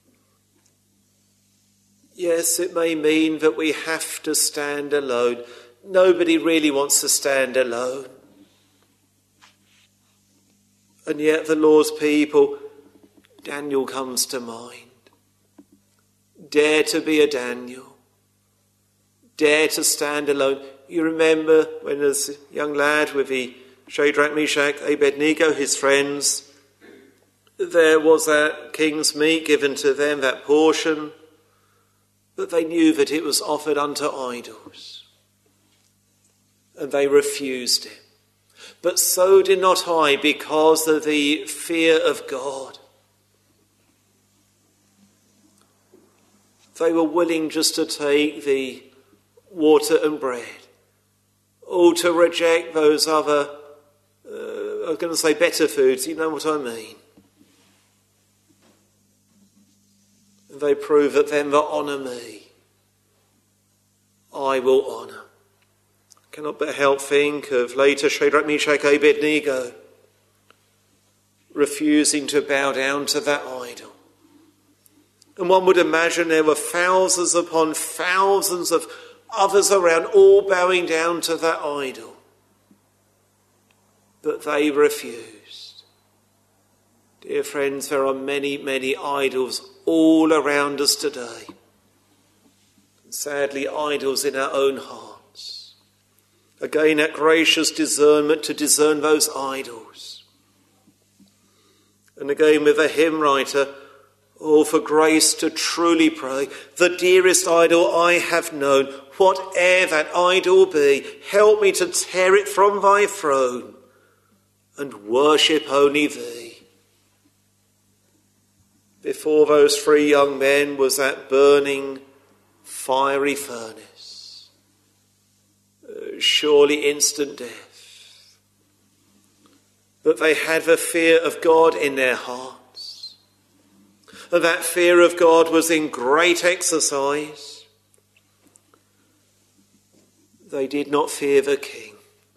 Yes, it may mean that we have to stand alone. Nobody really wants to stand alone. And yet the Lord's people, Daniel comes to mind. Dare to be a Daniel. Dare to stand alone. You remember when as a young lad with the Shadrach, Meshach, Abednego, his friends, there was that king's meat given to them, that portion, but they knew that it was offered unto idols. And they refused it. But so did not I, because of the fear of God. They were willing just to take the water and bread, or to reject those other, I was going to say better foods, you know what I mean. And they prove that them that honour me, I will honour. Cannot but help think of later Shadrach, Meshach, Abednego refusing to bow down to that idol. And one would imagine there were thousands upon thousands of others around, all bowing down to that idol. But they refused. Dear friends, there are many, many idols all around us today. And sadly, idols in our own hearts. Again, that gracious discernment to discern those idols. And again, with a hymn writer, oh, for grace to truly pray, the dearest idol I have known, whate'er that idol be, help me to tear it from thy throne and worship only thee. Before those three young men was that burning, fiery furnace, surely instant death. But they had the fear of God in their hearts. And that fear of God was in great exercise. They did not fear the king.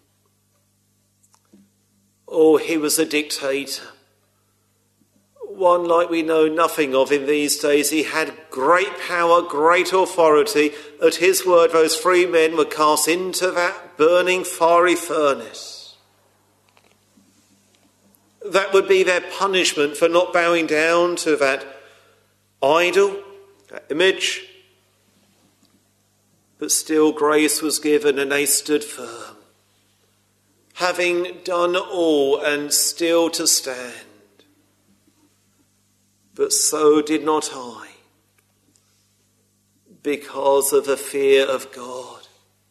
Oh, he was a dictator. One like we know nothing of in these days. He had great power, great authority. At his word, those three men were cast into that burning, fiery furnace. That would be their punishment for not bowing down to that idol, that image. But still grace was given and they stood firm, having done all and still to stand. But so did not I, because of the fear of God.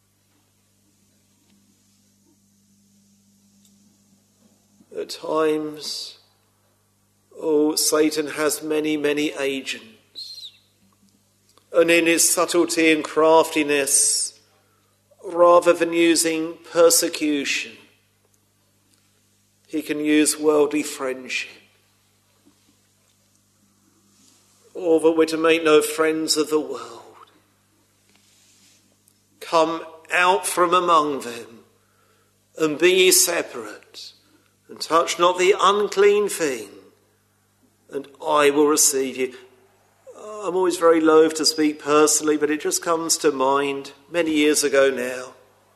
At times, oh, Satan has many, many agents. and in his subtlety and craftiness, rather than using persecution, he can use worldly friendship. Or that we're to make no friends of the world. Come out from among them, and be ye separate, and touch not the unclean thing, and I will receive you. I'm always very loath to speak personally, but it just comes to mind many years ago now,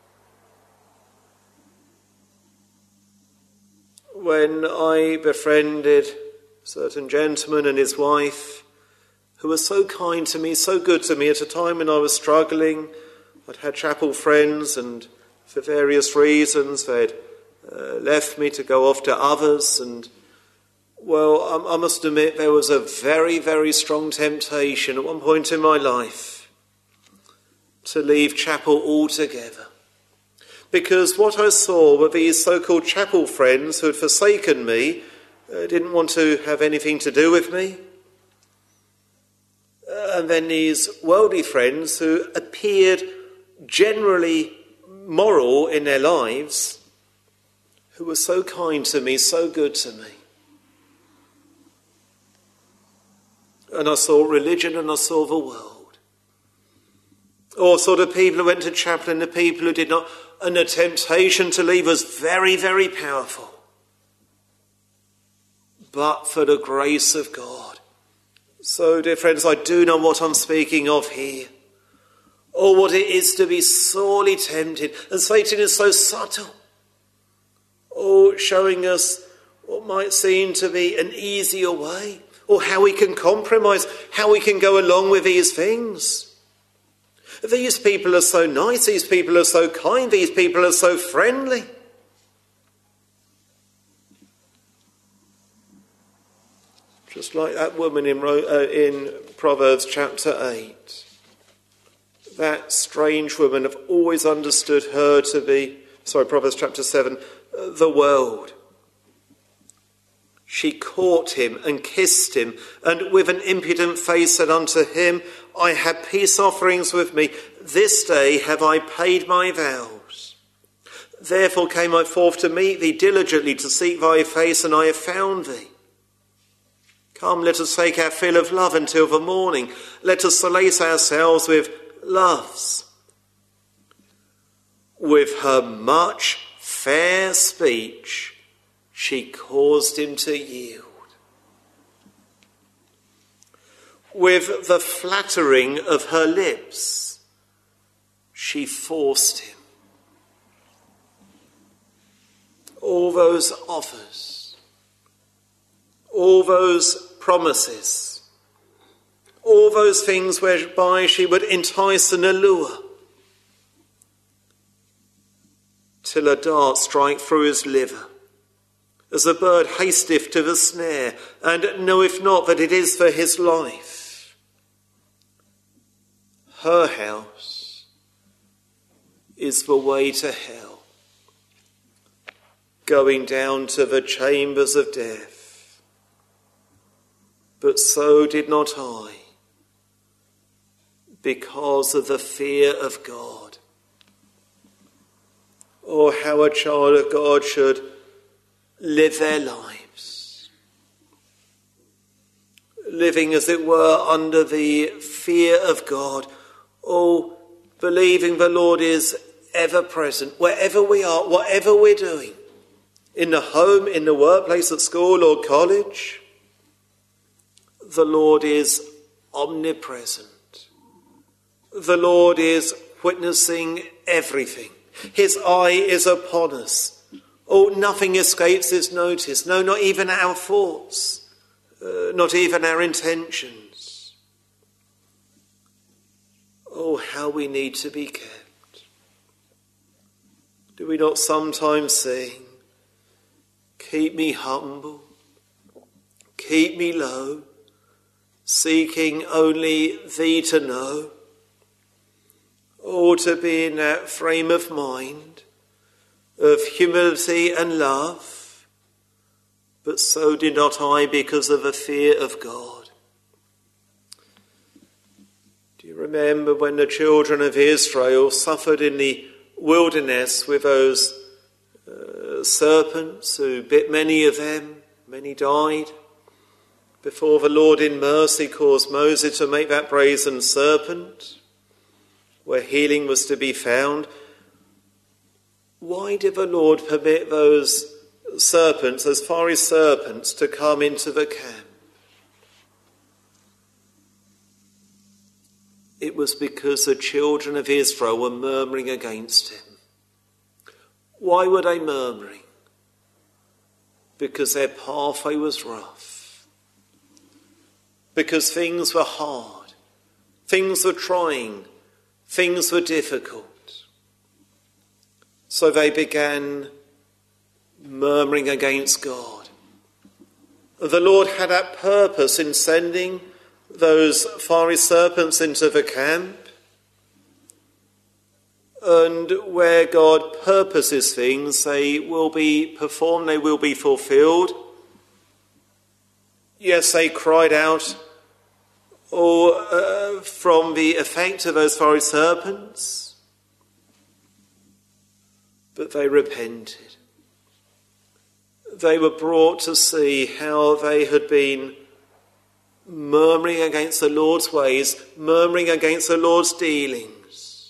when I befriended a certain gentleman and his wife who were so kind to me, so good to me at a time when I was struggling. I'd had chapel friends, and for various reasons they'd left me to go off to others, and well, I must admit there was a very, very strong temptation at one point in my life to leave chapel altogether. Because what I saw were these so-called chapel friends who had forsaken me, didn't want to have anything to do with me. And then these worldly friends who appeared generally moral in their lives, who were so kind to me, so good to me. And I saw religion and I saw the world. Or saw the people who went to chapel and the people who did not. And the temptation to leave was very, very powerful. But for the grace of God. So, dear friends, I do know what I'm speaking of here. Or what it is to be sorely tempted. And Satan is so subtle. Or showing us what might seem to be an easier way. Or how we can compromise, how we can go along with these things. These people are so nice, these people are so kind, these people are so friendly. Just like that woman in Proverbs chapter 8. That strange woman, I've always understood her to be, Proverbs chapter 7, the world. She caught him and kissed him, and with an impudent face said unto him, I have peace offerings with me. This day have I paid my vows. Therefore came I forth to meet thee diligently to seek thy face, and I have found thee. Come, let us take our fill of love until the morning. Let us solace ourselves with loves. With her much fair speech, she caused him to yield. With the flattering of her lips, she forced him. All those offers, all those promises, all those things whereby she would entice and allure, till a dart strike through his liver, as a bird hasteth to the snare, and knoweth not that it is for his life. Her house is the way to hell, going down to the chambers of death. But so did not I, because of the fear of God. Or how a child of God should live their lives, living as it were under the fear of God, or believing the Lord is ever present, wherever we are, whatever we're doing, in the home, in the workplace, at school or college. The Lord is omnipresent. The Lord is witnessing everything. His eye is upon us. Oh, nothing escapes his notice. No, not even our thoughts. Not even our intentions. Oh, how we need to be kept. Do we not sometimes sing, keep me humble, keep me low, seeking only thee to know? Or to be in that frame of mind, of humility and love, but so did not I because of a fear of God. Do you remember when the children of Israel suffered in the wilderness with those serpents who bit many of them? Many died. Before the Lord in mercy caused Moses to make that brazen serpent where healing was to be found. Why did the Lord permit those serpents, those fiery serpents, to come into the camp? It was because the children of Israel were murmuring against him. Why were they murmuring? Because their pathway was rough. Because things were hard. Things were trying. Things were difficult. So they began murmuring against God. The Lord had that purpose in sending those fiery serpents into the camp. And where God purposes things, they will be performed, they will be fulfilled. Yes, they cried out from the effect of those fiery serpents, but they repented. They were brought to see how they had been murmuring against the Lord's ways, murmuring against the Lord's dealings.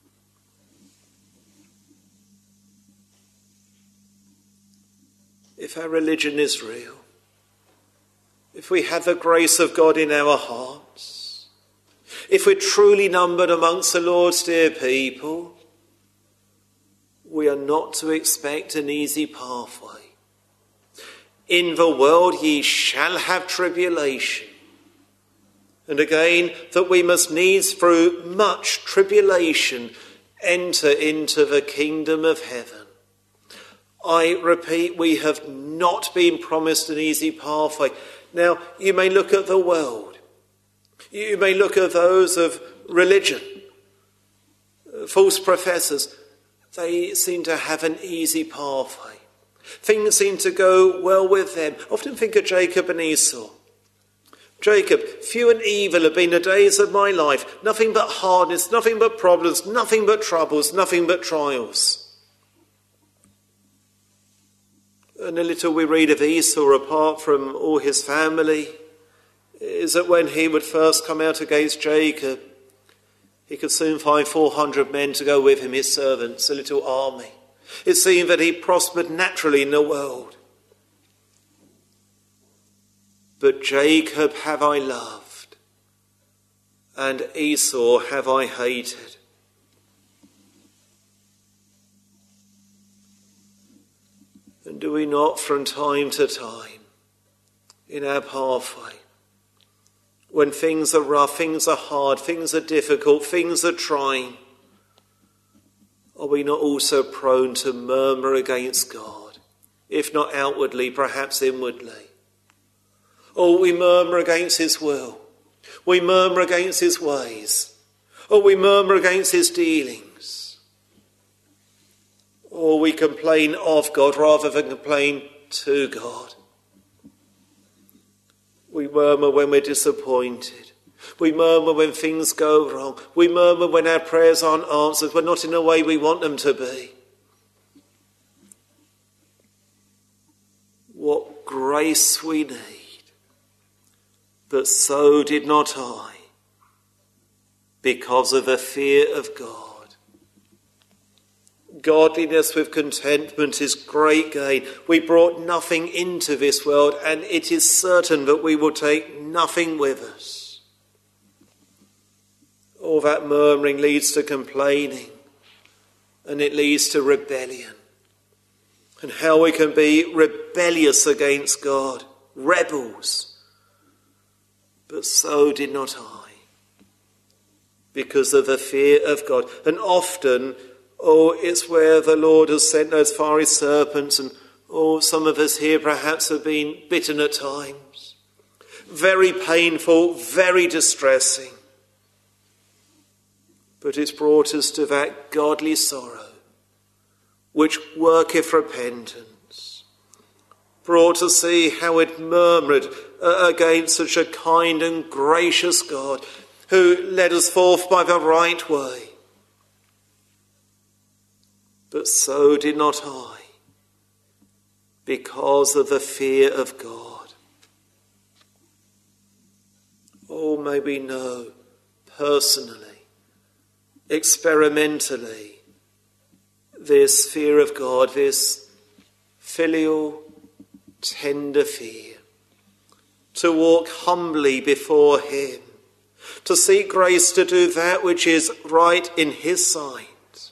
If our religion is real, if we have the grace of God in our hearts, if we're truly numbered amongst the Lord's dear people, we are not to expect an easy pathway. In the world ye shall have tribulation. And again, that we must needs through much tribulation enter into the kingdom of heaven. I repeat, we have not been promised an easy pathway. Now, you may look at the world. You may look at those of religion, false professors. They seem to have an easy pathway. Things seem to go well with them. Often think of Jacob and Esau. Jacob, few and evil have been the days of my life. Nothing but hardness, nothing but problems, nothing but troubles, nothing but trials. And a little we read of Esau, apart from all his family, is that when he would first come out against Jacob, he could soon find 400 men to go with him, his servants, a little army. It seemed that he prospered naturally in the world. But Jacob have I loved, and Esau have I hated. And do we not from time to time, in our pathway, when things are rough, things are hard, things are difficult, things are trying, are we not also prone to murmur against God? If not outwardly, perhaps inwardly. Or we murmur against his will. We murmur against his ways. Or we murmur against his dealings. Or we complain of God rather than complain to God. We murmur when we're disappointed. We murmur when things go wrong. We murmur when our prayers aren't answered. We're not in the way we want them to be. What grace we need. But so did not I, because of the fear of God. Godliness with contentment is great gain. We brought nothing into this world, and it is certain that we will take nothing with us. All that murmuring leads to complaining, and it leads to rebellion. And how we can be rebellious against God, rebels. But so did not I, because of the fear of God. And often, it's where the Lord has sent those fiery serpents, and some of us here perhaps have been bitten at times. Very painful, very distressing. But it's brought us to that godly sorrow, which worketh repentance. Brought to see how it murmured against such a kind and gracious God. who led us forth by the right way. But so did not I, because of the fear of God. Oh, may we know personally, experimentally, this fear of God, this filial, tender fear, to walk humbly before him, to seek grace to do that which is right in his sight.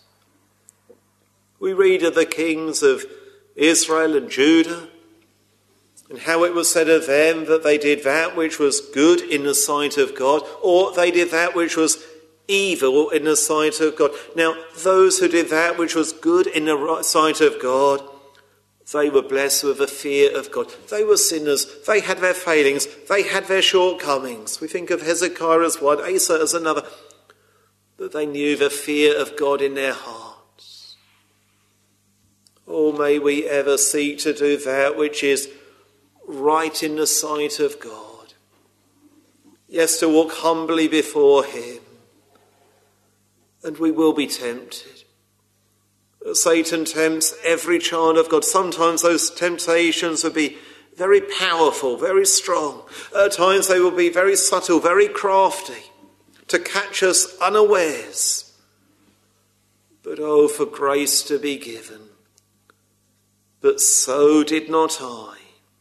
We read of the kings of Israel and Judah, and how it was said of them that they did that which was good in the sight of God, or they did that which was evil in the sight of God. Now, those who did that which was good in the sight of God, they were blessed with the fear of God. They were sinners. They had their failings. They had their shortcomings. We think of Hezekiah as one, Asa as another. But they knew the fear of God in their hearts. Oh, may we ever seek to do that which is right in the sight of God. Yes, to walk humbly before him. And we will be tempted. Satan tempts every child of God. Sometimes those temptations will be very powerful, very strong. At times they will be very subtle, very crafty, to catch us unawares. But oh, for grace to be given. But so did not I,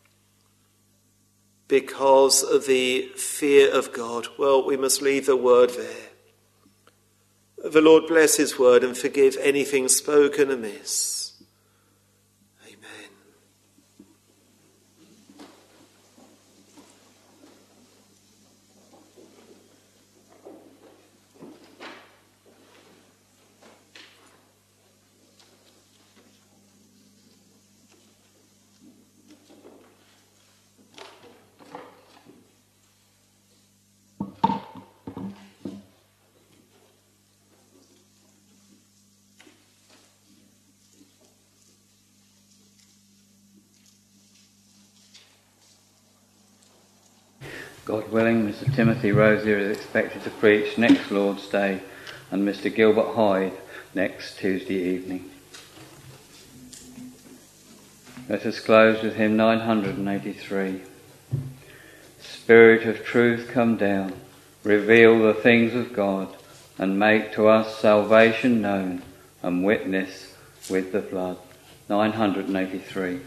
because of the fear of God. Well, we must leave the word there. The Lord bless his word and forgive anything spoken amiss. Amen. God willing, Mr. Timothy Rosier is expected to preach next Lord's Day, and Mr. Gilbert Hyde next Tuesday evening. Let us close with hymn 983. Spirit of truth, come down, reveal the things of God, and make to us salvation known, and witness with the blood. 983.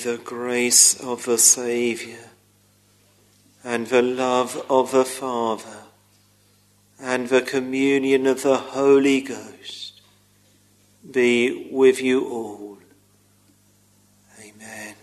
the grace of the Saviour, and the love of the Father, and the communion of the Holy Ghost be with you all. Amen.